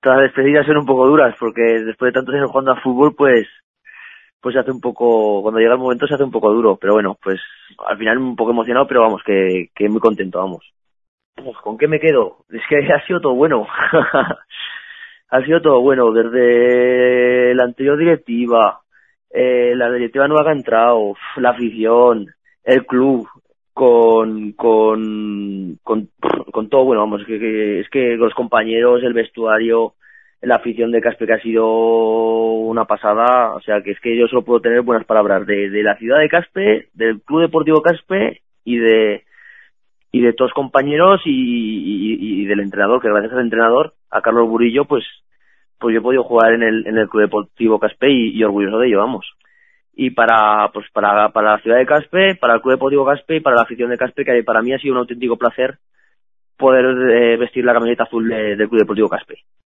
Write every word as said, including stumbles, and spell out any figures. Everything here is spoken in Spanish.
estas despedidas son un poco duras, porque después de tantos años jugando a fútbol, pues pues se hace un poco, cuando llega el momento se hace un poco duro, pero bueno, pues al final un poco emocionado, pero vamos, que, que muy contento, vamos. Pues, ¿con qué me quedo? Es que ha sido todo bueno. Ha sido todo bueno, desde la anterior directiva, eh, la directiva nueva que ha entrado, la afición, el club, con con con, con todo bueno, vamos, que, que es que los compañeros, el vestuario, la afición de Caspe, que ha sido una pasada, o sea que es que yo solo puedo tener buenas palabras de, de la ciudad de Caspe, del Club Deportivo Caspe y de y de todos los compañeros y, y, y del entrenador, que gracias al entrenador, a Carlos Burillo, pues pues yo he podido jugar en el en el Club Deportivo Caspe y, y orgulloso de ello, vamos. Y para pues para para la ciudad de Caspe, para el Club Deportivo Caspe y para la afición de Caspe, que para mí ha sido un auténtico placer poder eh, vestir la camiseta azul de, del Club Deportivo Caspe.